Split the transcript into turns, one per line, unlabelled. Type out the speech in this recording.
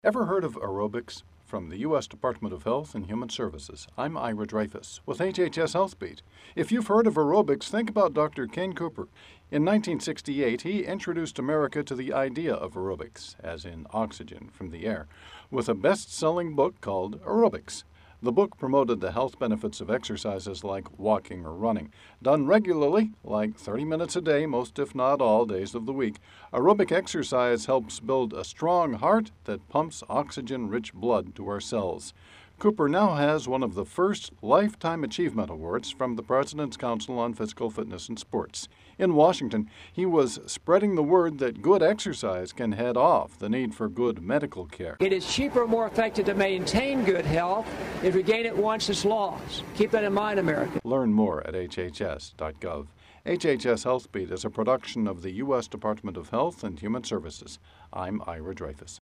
Ever heard of aerobics? From the U.S. Department of Health and Human Services, I'm Ira Dreyfus with HHS HealthBeat. If you've heard of aerobics, think about Dr. Ken Cooper. In 1968, he introduced America to the idea of aerobics, as in oxygen from the air, with a best-selling book called Aerobics. The book promoted the health benefits of exercises like walking or running, done regularly, like 30 minutes a day, most if not all days of the week. Aerobic exercise helps build a strong heart that pumps oxygen-rich blood to our cells. Cooper now has one of the first Lifetime Achievement Awards from the President's Council on Physical Fitness and Sports. In Washington, he was spreading the word that good exercise can head off the need for good medical care.
It is cheaper and more effective to maintain good health if we gain it once it's lost. Keep that in mind, America.
Learn more at hhs.gov. HHS HealthBeat is a production of the U.S. Department of Health and Human Services. I'm Ira Dreyfus.